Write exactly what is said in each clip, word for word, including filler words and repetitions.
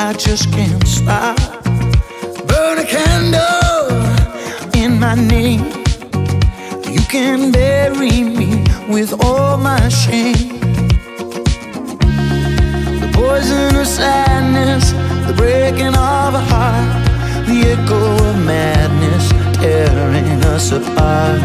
I just can't stop. Burn a candle in my name. You can bury me with all my shame. The poison of sadness, the breaking of a heart, the echo of madness tearing us apart.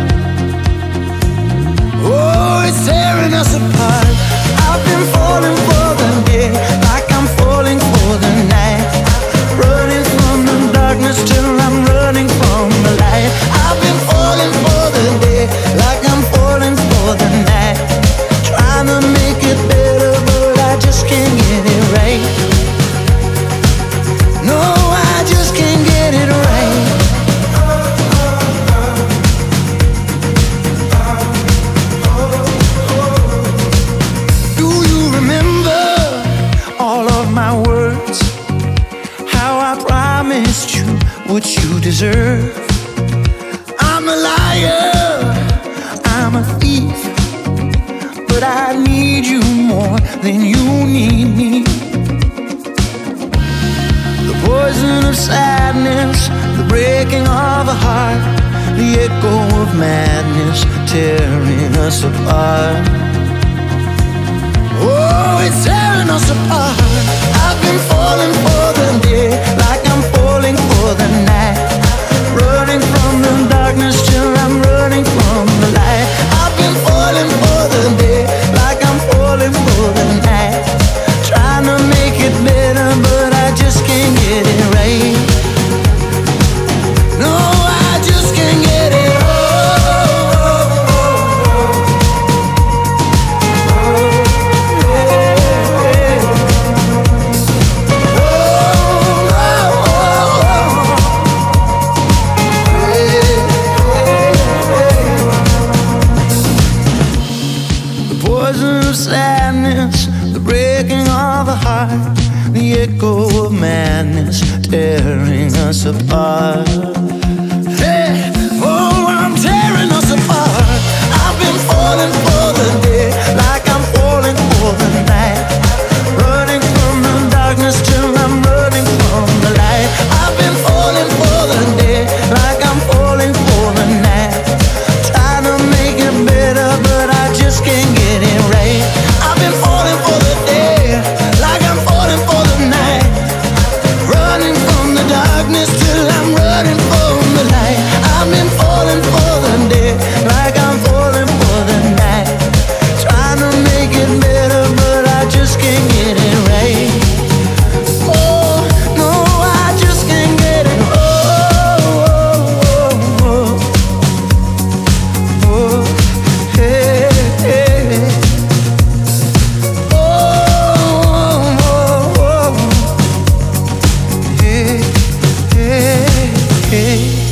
Oh, it's tearing us apart. I've been falling for the day, like I'm falling for the night, running from the darkness till I'm running from the light. I've been falling for the day, like I'm falling for the night, trying to make it better, but I just can't get it right. No, I just can't get it right. Do you remember all of my words? How I promised you what you deserve. I'm a liar, I'm a thief, but I need you more than you need me. The poison of sadness, the breaking of a heart, the echo of madness tearing us apart. Oh, it's tearing us apart. I've been falling for the day, like I'm falling for the night, running from the darkness till I'm running from the light. I've been falling for the day, like I'm falling for the night, trying to make it better, but I just can't get it right. No, I just can't get it. Poison of sadness, the breaking of a heart, the echo of madness tearing us apart. Hey, oh, I'm tearing us apart. I've been falling for the day, like I'm falling for the night, running from the darkness till I'm running from the light. I've been falling for the day, like I'm falling for the night, trying to make it better, but I just can't get it right. I've been falling for the day, like I'm falling for the night, running from the darkness till I'm running from the light. I've been falling for the day, like I'm falling for the night, trying to make it better, but I just can't get it right. Oh, no, I just can't get it. Oh, oh, oh, oh, oh, hey, hey. Oh, oh, oh, hey, hey, hey.